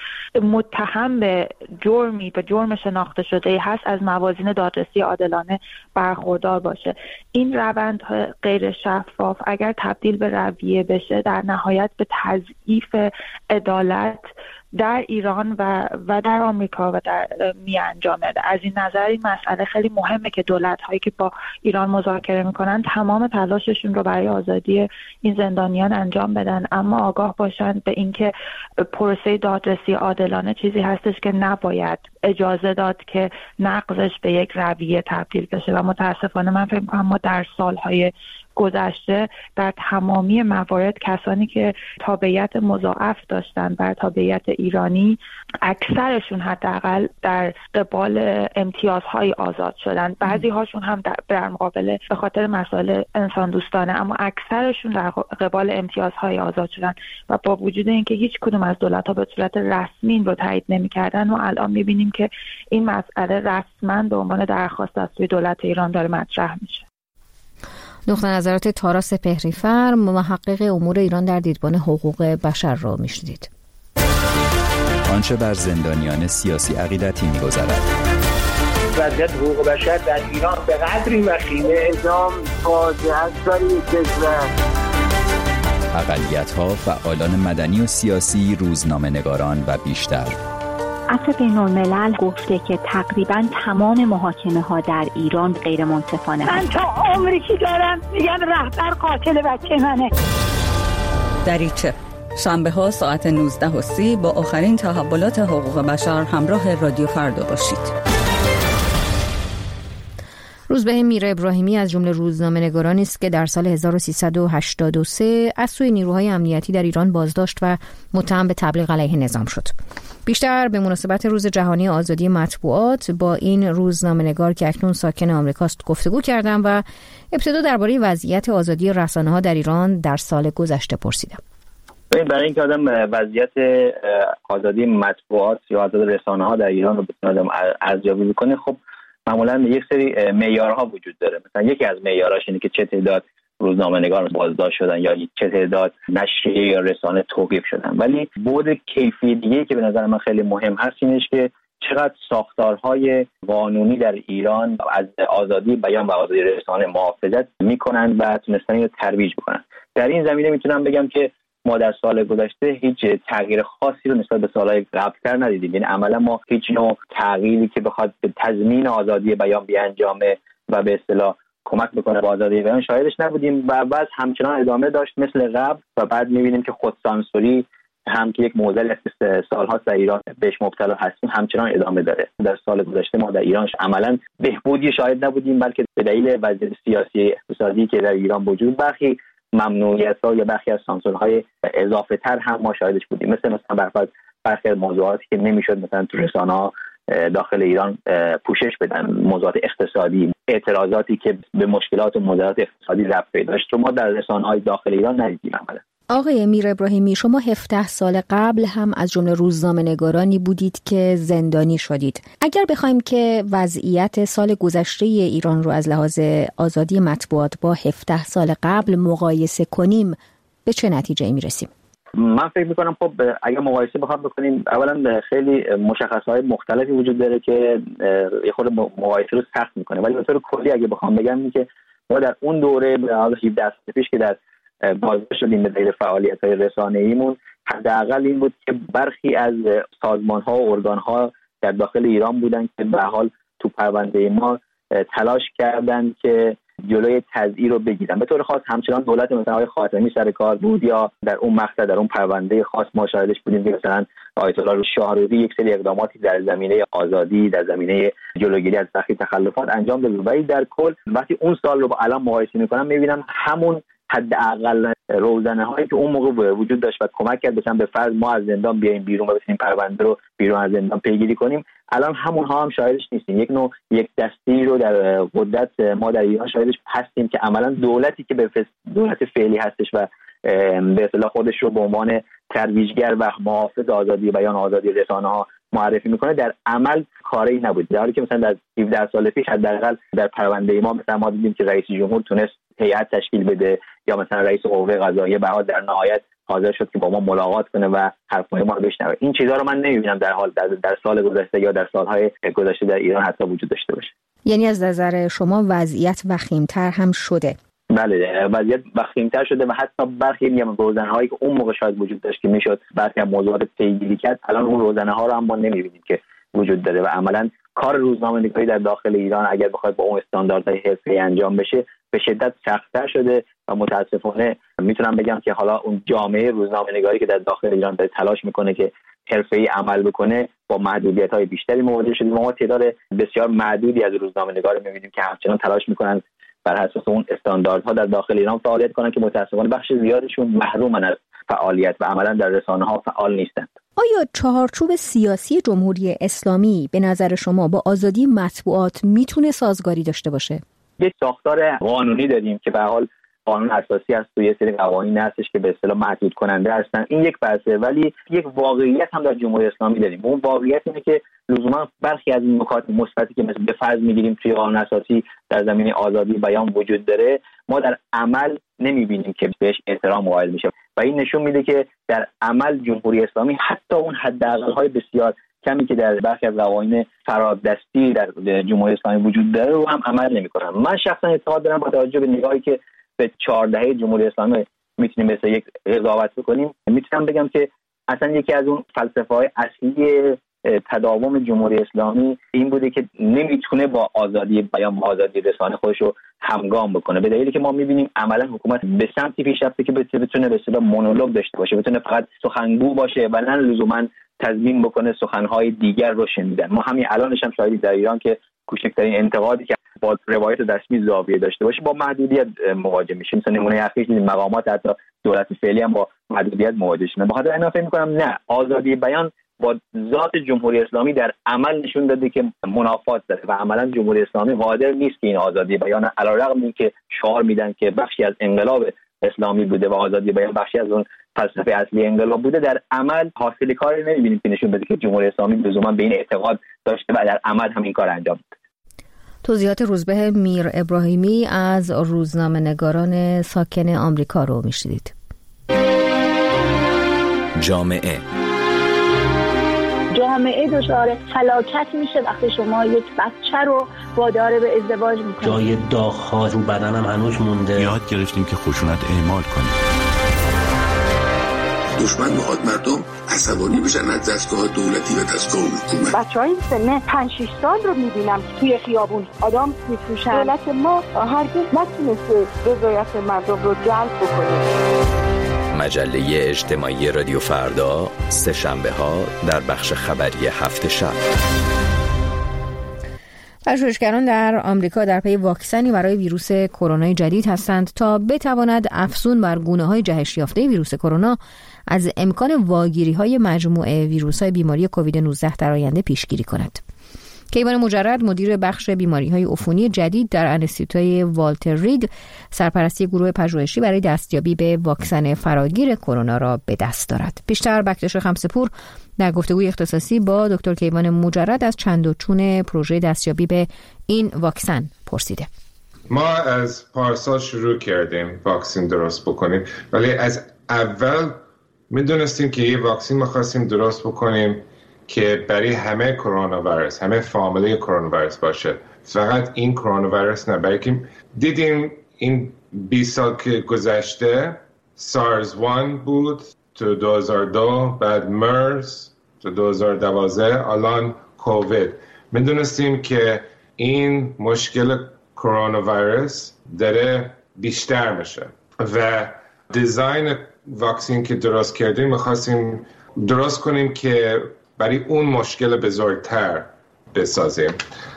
متهم به جرمی به جرم شناخته شده هست از موازین دادرسی عادلانه برخوردار باشه. این روند غیر شفاف اگر تبدیل به رویه بشه در نهایت به تضعیف عدالت در ایران و و در آمریکا و در می انجامه. از این نظر این مسئله خیلی مهمه که دولت هایی که با ایران مذاکره میکنن تمام تلاششون رو برای آزادی این زندانیان انجام بدن، اما آگاه باشن به اینکه پروسه دادرسی عادلانه چیزی هستش که نباید اجازه داد که نقضش به یک رویه تبدیل بشه. و متاسفانه من فکر می‌کنم ما در سالهای گذشته در تمامی موارد کسانی که تابعیت مضاعف داشتن بر تابعیت ایرانی، اکثرشون حداقل در قبال امتیازهای آزاد شدن. بعضی هاشون هم در مقابل به خاطر مسائل انسان دوستانه، اما اکثرشون در قبال امتیازهای آزاد شدن و با وجود اینکه هیچ کدوم از دولت‌ها به صورت رسمی این رو تایید نمی‌کردن و الان می‌بینیم که این مسئله رسما به عنوان درخواست از سوی دولت ایران داره مطرح میشه. نقطه نظرات تارا سپهریفر، محقق امور ایران در دیدبان حقوق بشر را میشنیدید. آنچه بر زندانیان سیاسی عقیدتی می‌گذرد. وضعیت حقوق بشر در ایران به قدری وخیمه اعدام فاجعه است برای کشور. اقلیت‌ها، فعالان مدنی و سیاسی، روزنامه‌نگاران و بیشتر. عفو بین‌الملل گفته که تقریباً تمام محاکمه ها در ایران غیر منصفانه من تا عمری دارم میگم رهبر قاتل بچه منه. دریچه شنبه ها ساعت نوزده و سی با آخرین تحولات حقوق بشر همراه رادیو فردا باشید. روزبه میر ابراهیمی از جمله روزنامه‌نگارانی است که در سال هزار و سیصد و هشتاد و سه از سوی نیروهای امنیتی در ایران بازداشت و متهم به تبلیغ علیه نظام شد. بیشتر به مناسبت روز جهانی آزادی مطبوعات با این روزنامه‌نگار که اکنون ساکن آمریکاست گفتگو کردم و ابتدا درباره وضعیت آزادی رسانه‌ها در ایران در سال گذشته پرسیدم. برای اینکه آدم وضعیت آزادی مطبوعات یا آزادی رسانه‌ها در ایران رو بتونه آدم ارزیابی بکنه، خب معمولا یک سری معیارها وجود داره. مثلا یکی از معیارهاش اینه که چه تعداد روزنامه‌نگار بازداشت شدن یا چه تعداد نشریه یا رسانه توقیف شدن. ولی بعد کیفی دیگه که به نظر من خیلی مهم هست اینش که چقدر ساختارهای قانونی در ایران از آزادی بیان و آزادی رسانه محافظت میکنن و تونستن اینو ترویج بکنن. در این زمینه میتونم بگم که ما در سال گذشته هیچ تغییر خاصی رو نسبت به سالهای قبل‌تر ندیدیم. یعنی عملا ما هیچ نوع تغییری که بخواد به تضمین آزادی بیان بیانجامه و به اصطلاح کمک بکنه به آزادی بیان شاهدش نبودیم و بعد همچنان ادامه داشت مثل قبل و بعد می‌بینیم که خودسانسوری هم که یک معضل سال‌ها در ایران بهش مبتلا هستیم همچنان ادامه داره. در سال گذشته ما در ایران عملاً بهبودی شاهد نبودیم، بلکه به دلیل وضعیت سیاسی اقتصادی که در ایران وجود برخی ممنوعیت‌ها یا برخی از سانسورهای اضافه‌تر هم ما شاهدش بودیم، مثل مثلا برخی از موضوعاتی که نمی‌شد مثلا تو رسانه‌ها داخل ایران پوشش بدن، موضوعات اقتصادی، اعتراضاتی که به مشکلات و موضوعات اقتصادی ربط پیدا داشت رو ما در رسانه‌های داخل ایران ندیدیم. عملاً آقای امیر ابراهیمی، شما هفده سال قبل هم از جمله روزنامه‌نگارانی بودید که زندانی شدید. اگر بخوایم که وضعیت سال گذشته ایران رو از لحاظ آزادی مطبوعات با هفده سال قبل مقایسه کنیم، به چه نتیجه‌ای میرسیم؟ من فکر میکنم خب اگر مقایسه بخوام بکنیم، اولا خیلی مشخصات مختلفی وجود داره که یه خورده مقایسه رو سخت میکنه، ولی به طور کلی اگه بخوام بگم این که ما در اون دوره به حال هفده سال پیش که در بازداشت شدیم به دلیل فعالیت‌های رسانه‌ایمون، حداقل این بود که برخی از سازمان‌ها و ارگان‌ها در داخل ایران بودن که به حال تو پرونده ما تلاش کردند که جلوی تزییر رو بگیرن. به طور خاص همچنان دولت مثلا آقای خاتمی سر کار بود، یا در اون مقطع در اون پرونده خاص ما شاهدش بودیم که مثلا آیت الله شاهروزی یک سری اقداماتی در زمینه آزادی، در زمینه جلوگیری از برخی تخلفات انجام داد. ولی در کل وقتی اون سال رو با الان مقایسه می‌کنم می‌بینم همون حداقل روزنه هایی که اون موقع وجود داشت و کمک کرد بسن به فرض ما از زندان بیایم بیرون و بتونیم پرونده رو بیرون از زندان پیگیری کنیم، الان همون ها هم شاهدش نیستیم. یک نوع یک دستی رو در قدرت ما در ایران شاهدش هستیم که عملا دولتی که به دولت فعلی هستش و به اصطلاح خودش رو به عنوان ترویجگر و محافظ آزادی بیان، آزادی رسانه ها معرفی میکنه، در عمل کاری نبود. در حالی که مثلا در هفده سال پیش حداقل در پرونده ما مثلا ما دیدیم که رئیس جمهور تونست هیئت تشکیل بده، یا مثلا رئیس قوه قضاییه بعد در نهایت حاضر شد که با ما ملاقات کنه و حرفای ما رو بشنوه. این چیزها رو من نمیبینم در حال در, در سال گذشته یا در سالهای گذشته در ایران حتی وجود داشته باشه. یعنی از نظر شما وضعیت وخیم‌تر هم شده؟ بله، وضعیت وخیم‌تر شده و حتی برخی میگم روزنه‌هایی که اون موقع شاید وجود داشت که میشد برخی از موضوعات پیگیری کرد، الان اون روزنه‌ها رو هم ما نمیبینیم که وجود داره و عملاً کار روزنامه‌نگاری در داخل ایران اگر بخواد با اون استانداردهای حرفه‌ای انجام بشه به شدت سخت‌تر شده و متاسفانه میتونم بگم که حالا اون جامعه روزنامه‌نگاری که در داخل ایران داره تلاش میکنه که حرفه‌ای عمل بکنه با محدودیت‌های بیشتری مواجه شده. ما تعداد بسیار معدودی از روزنامه‌نگارا می‌بینیم که همچنان تلاش میکنن بر اساس اون استانداردها در داخل ایران فعالیت کنن که متاسفانه بخش زیادشون محرومن از فعالیت و عملاً در رسانه‌ها فعال نیستند. آیا چهارچوب سیاسی جمهوری اسلامی به نظر شما با آزادی مطبوعات میتونه سازگاری داشته باشه؟ یک ساختار قانونی داریم که به هر حال قانون اساسی هست و یه سری قوانین هستش که به اصطلاح محدود کننده هستن، این یک بحثه. ولی یک واقعیت هم در جمهوری اسلامی داریم. اون واقعیت اینه که لزوما برخی از این نکات مثبتی که مثل به فرض میگیریم توی قانون اساسی در زمینه آزادی بیان وجود داره، ما در عمل نمیبینیم که بهش احترام قائل میشه و این نشون میده که در عمل جمهوری اسلامی حتی اون حداقل‌های بسیار کمی که در برخی از قوانین فرادستی در جمهوری اسلامی وجود داره رو هم عمل نمی‌کنن. من شخصا اعتقاد دارم با توجه به نگاهی که به چهار دهه جمهوری اسلامی میتونیم مثل یک قضاوت بکنیم، میتونم بگم که اصلا یکی از اون فلسفه‌های اصلی تداوم جمهوری اسلامی این بوده که نمیتونه با آزادی بیان و آزادی رسانه خودش رو همگام بکنه، به دلیلی که ما میبینیم عملا حکومت به سمتی پیش رفته که بتونه به اصطلاح مونولوگ داشته باشه، بتونه فقط سخنگو باشه و نه لزوما تضمین بکنه سخنهای دیگر رو شنیدن. ما همین الانش هم شاهدیم در ایران که کوچکترین انتقادی که با روایت رسمی زاویه داشته باشه با محدودیت مواجه میشه. مثلا نمونه اخیرش دیدیم مقامات حتی دولت فعلی هم با محدودیت مواجه شدن. بخاطر اینا فکر می‌کنم نه، آزادی بیان با ذات جمهوری اسلامی در عمل نشون داده که منافات داره و عملا جمهوری اسلامی قادر نیست که این آزادی بیان علیرغم اینکه شعار میدن که بخشی از انقلاب اسلامی بوده و آزادی بیان بخشی از اون فلسفه اصلی انقلاب بوده، در عمل حاصل کاری نمی‌بینیم که نشون بده که جمهوری اسلامی لزوما به این اعتقاد داشته و در عمل هم این کار انجام داده. توضیحات روزبه میر ابراهیمی از روزنامه‌نگاران ساکن آمریکا رو میشنیدید. جامعه جامعه دچار فلاکت میشه وقتی شما یک بچه رو وادار به ازدواج میکنید. جای داغ‌ها رو بدنم هنوز مونده. یاد گرفتیم که خشونت اعمال کنیم. دشمن میخواد مردم عصبانی بشن از دستگاه دولتی و دستگاه حکومت. بچهای سن پنج شش سال رو میبینم توی خیابون آدم میفروشن. دولت ما هرگز نتونسته رضایت مردم رو جلب بکنه. مجله اجتماعی رادیو فردا سه شنبه ها در بخش خبری هفت شب. پژوهشگران در آمریکا در پی واکسنی برای ویروس کرونا جدید هستند تا بتواند افزون بر گونه‌های جهش یافته ویروس کرونا از امکان واگیری‌های مجموعه ویروس‌های بیماری کووید نوزده در آینده پیشگیری کند. کیوان مجرد مدیر بخش بیماری‌های عفونی جدید در انستیتوی والتر رید سرپرستی گروه پژوهشی برای دستیابی به واکسن فراگیر کرونا را به دست دارد. بیشتر بکتش خمسه‌پور در گفتگوی اختصاصی با دکتر کیوان مجرد از چند و چون پروژه دستیابی به این واکسن پرسیده. ما از پارسال شروع کردیم واکسن درست بکنیم، ولی از اول میدونستیم که یه واکسن می‌خواستیم درست بکنیم که برای همه کرونا ویروس، همه فامیلی کرونا ویروس باشه، فقط این کرونا ویروس نه. بلکه دیدیم این بیست سال که گذشته سارز یک بود تو دو هزار و دو، بعد مرز تو دو هزار و دوازده، الان کووید. میدونستیم که این مشکل کرونا ویروس داره بیشتر میشه و دیزاین واکسن که درست کردیم میخواستیم درست کنیم که برای اون مشکل بزرگتر بسازیم.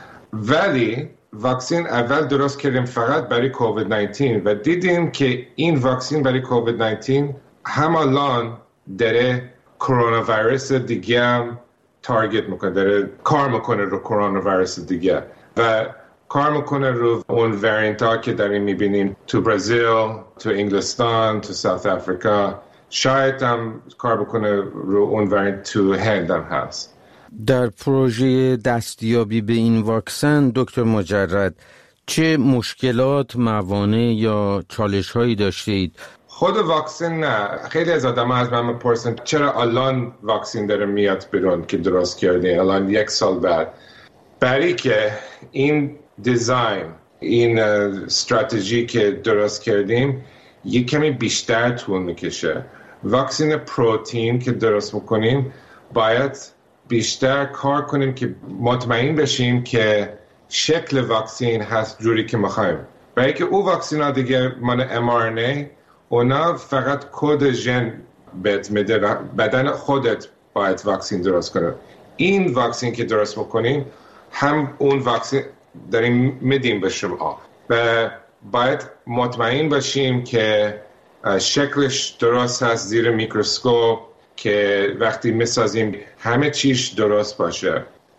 ولی واکسن اول درست کردیم فقط برای کووید نوزده و دیدیم که این واکسن برای کووید نوزده هم الان داره کرونا ویروس دیگه هم تارگت میکنه، داره کار میکنه رو کرونا ویروس دیگه و کار میکنه رو اون وریانت ها که داریم میبینیم تو برزیل، تو انگلستان، تو ساوت افریقا، شاید هم کار بکنه رو اون وریانت تو هند هم هست. در پروژه دستیابی به این واکسن دکتر مجرد چه مشکلات، موانع یا چالش هایی داشتید؟ خود واکسن نه. خیلی از آدم ها از من میپرسن چرا الان واکسن داره میاد بیرون که درست کردیم الان یک سال بعد. برای که این دیزاین، این استراتژی که درست کردیم یک کمی بیشتر طول میکشه. واکسن پروتئین که درست میکنیم باید بیشتر کار کنیم که مطمئن بشیم که شکل واکسن هست جوری که میخوایم. برای که او واکسن ها دیگه من ام آر ان ای اونا فقط کد ژن بهت میده و بدن خودت باید واکسن درست کنه. این واکسن که درست میکنیم هم اون واکسن داریم میدیم به شما و باید مطمئن باشیم که شکلش درست هست زیر میکروسکوپ که وقتی میسازیم همه چیز درست باشه.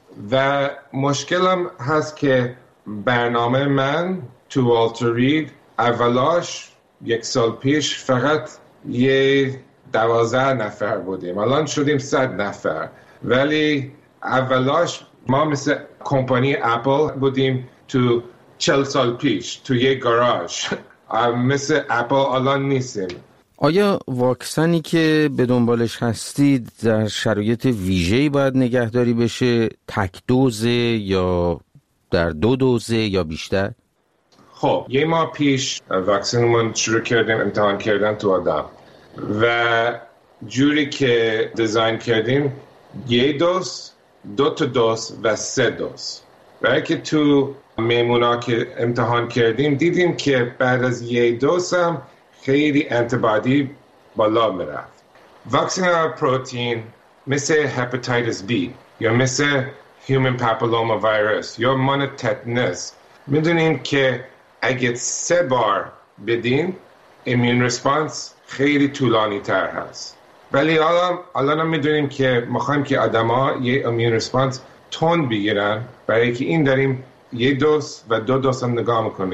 و مشکلم هست که برنامه من تو والتر رید اولاش یک سال پیش فقط یه دوازده نفر بودیم، الان شدیم صد نفر. ولی اولاش ما مثل کمپانی اپل بودیم تو چل سال پیش تو یه گاراژ. مثل اپل الان نیستیم. آیا واکسنی که به دنبالش هستید در شرایط ویژه‌ای باید نگهداری بشه، تک دوزه یا در دو دوزه یا بیشتر؟ خب یه ماه پیش واکسنمون شروع کردیم امتحان کردن تو آدم و جوری که دیزاین کردیم یه دوز، دو تا دوز و سه دوز. برای که تو میمونا که امتحان کردیم دیدیم که بعد از یه دوز هم خیلی انتیبادی بالا میرفت. واکسن پروتئین مثل هپاتیتس بی یا مثل هیومن پاپیلوما ویروس یا من تتنس میدونیم که اگه سه بار بدین ایمیون ریسپانس خیلی طولانی تر هست. ولی الان الان میدونیم که میخوایم که آدما یه ایمیون ریسپانس تون بگیرن، برای که این داریم یه دوز و دو دوز هم نگاه میکنیم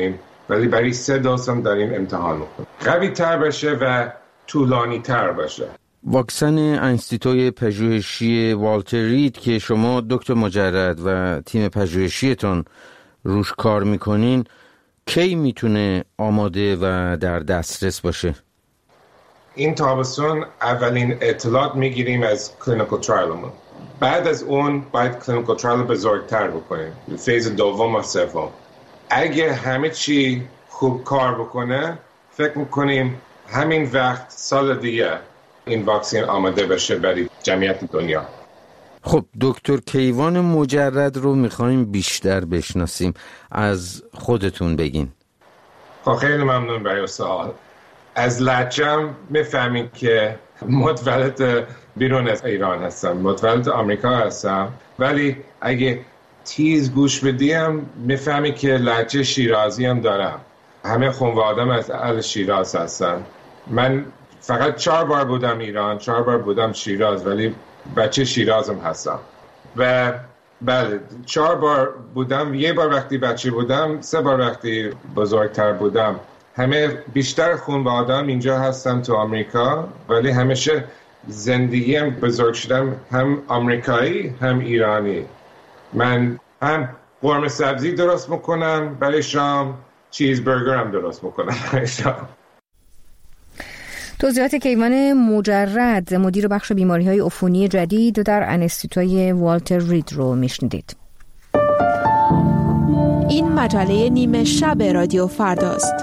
ولی برای سه دوز هم داریم امتحان میکنیم. قوی تر بشه و طولانی تر باشه. واکسن انستیتوی پژوهشی والتر رید که شما دکتر مجرد و تیم پژوهشیتون روش کار میکنین کی میتونه آماده و در دسترس باشه؟ این تابستون اولین اطلاعات میگیریم از کلینیکال ترایلمون. بعد از اون باید کلینیکال ترایل بزرگتر بکنیم، فیز دوم و سوم. اگه همه چی خوب کار بکنه فکر میکنیم همین وقت سال دیگه این واکسن آماده بشه برای جمعیت دنیا. خب دکتر کیوان مجرد رو میخوایم بیشتر بشناسیم، از خودتون بگین. خب خیلی ممنون برای سوال. از لهجه‌ام میفهمین که متولد بیرون از ایران هستم، متولد آمریکا هستم، ولی اگه تیز گوش بدیم میفهمی که لهجه شیرازی هم دارم. همه خانواده‌ام از اهل شیراز هستن. من فقط چهار بار بودم ایران، چهار بار بودم شیراز، ولی بچه شیرازم هستم. و بله چهار بار بودم، یه بار وقتی بچه بودم، سه بار وقتی بزرگتر بودم. همه بیشتر خانواده‌ام اینجا هستن تو آمریکا، ولی همیشه زندگیم بزرگ شدم هم آمریکایی هم ایرانی. من هم قرمه سبزی درست میکنم برای شام، چیز برگر هم درست میکنم برای شام. توضیحات کیوان مجرد مدیر بخش بیماری‌های عفونی جدید در انستیتوی والتر رید رو میشنیدید. این مجله نیمه شب رادیو فرداست.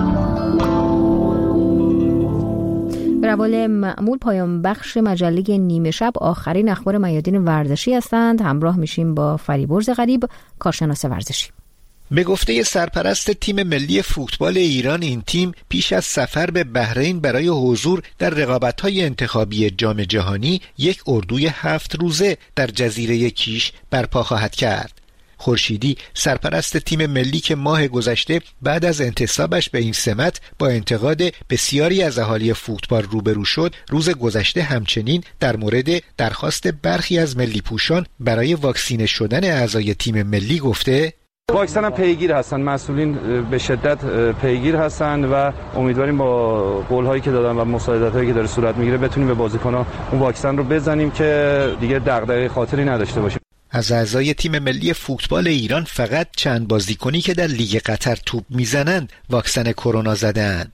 به روال معمول پایان بخش مجله نیمه شب آخرین اخبار میادین ورزشی هستند. همراه میشیم با فریبرز غریب، کارشناس ورزشی. به گفته سرپرست تیم ملی فوتبال ایران، این تیم پیش از سفر به بحرین برای حضور در رقابت‌های انتخابی جام جهانی یک اردوی هفت روزه در جزیره کیش برپا خواهد کرد. خورشیدی سرپرست تیم ملی که ماه گذشته بعد از انتصابش به این سمت با انتقاد بسیاری از اهالی فوتبال روبرو شد، روز گذشته همچنین در مورد درخواست برخی از ملی پوشان برای واکسینه شدن اعضای تیم ملی گفته: واکسن هم پیگیر هستن، مسئولین به شدت پیگیر هستن و امیدواریم با قول‌هایی که دادن و مساعدت‌هایی که داره صورت میگیره بتونیم به بازیکن‌ها اون واکسن رو بزنیم که دیگه دغدغه خاطری نداشته باشیم. از اعضای تیم ملی فوتبال ایران فقط چند بازیکنی که در لیگ قطر توپ میزنند واکسن کرونا زدند.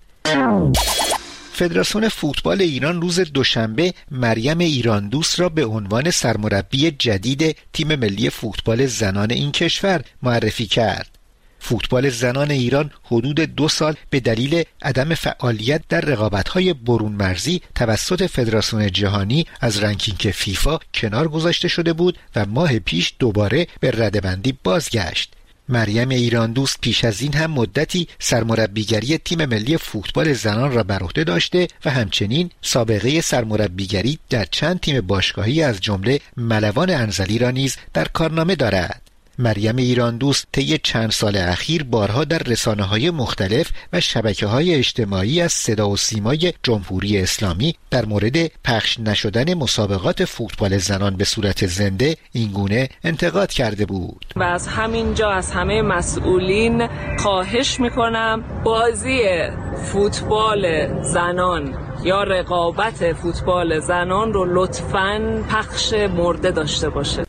فدراسیون فوتبال ایران روز دوشنبه مریم ایراندوست را به عنوان سرمربی جدید تیم ملی فوتبال زنان این کشور معرفی کرد. فوتبال زنان ایران حدود دو سال به دلیل عدم فعالیت در رقابت‌های برون مرزی توسط فدراسیون جهانی از رنکینگ فیفا کنار گذاشته شده بود و ماه پیش دوباره به رده‌بندی بازگشت. مریم ایراندوست پیش از این هم مدتی سرمربیگری تیم ملی فوتبال زنان را بر عهده داشته و همچنین سابقه سرمربیگری در چند تیم باشگاهی از جمله ملوان انزلی را نیز در کارنامه دارد. مریم ایراندوست طی چند سال اخیر بارها در رسانه‌های مختلف و شبکه‌های اجتماعی از صدا و سیمای جمهوری اسلامی در مورد پخش نشدن مسابقات فوتبال زنان به صورت زنده اینگونه انتقاد کرده بود. و از همینجا از همه مسئولین خواهش می‌کنم بازی فوتبال زنان یا رقابت فوتبال زنان رو لطفاً پخش مرده داشته باشه.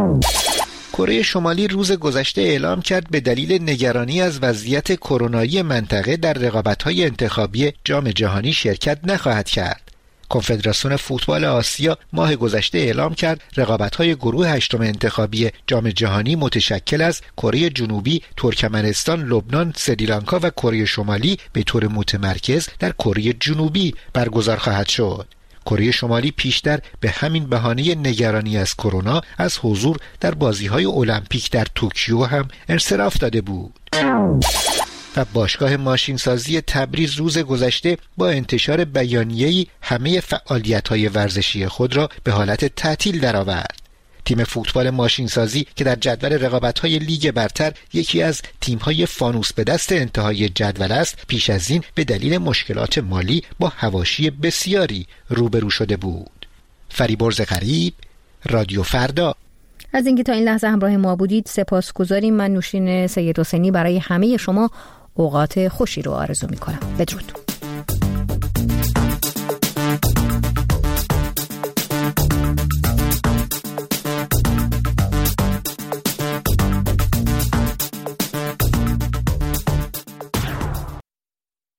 کره شمالی روز گذشته اعلام کرد به دلیل نگرانی از وضعیت کرونایی منطقه در رقابت‌های انتخابی جام جهانی شرکت نخواهد کرد. کنفدراسیون فوتبال آسیا ماه گذشته اعلام کرد رقابت‌های گروه هشتم انتخابی جام جهانی متشکل از کره جنوبی، ترکمنستان، لبنان، سریلانکا و کره شمالی به طور متمرکز در کره جنوبی برگزار خواهد شد. کره شمالی پیشتر به همین بهانه نگرانی از کرونا از حضور در بازی‌های المپیک در توکیو هم انصراف داده بود. و باشگاه ماشینسازی تبریز روز گذشته با انتشار بیانیه‌ای همه فعالیت‌های ورزشی خود را به حالت تعطیل درآورد. تیم فوتبال ماشینسازی که در جدول رقابت‌های لیگ برتر یکی از تیم‌های فانوس به دست انتهای جدول است، پیش از این به دلیل مشکلات مالی با حواشی بسیاری روبرو شده بود. فریبرز غریب، رادیو فردا. از اینکه تا این لحظه همراه ما بودید سپاسگزاریم. من نوشین سید حسینی برای همه شما اوقات خوشی رو آرزو میکنم. بدرود.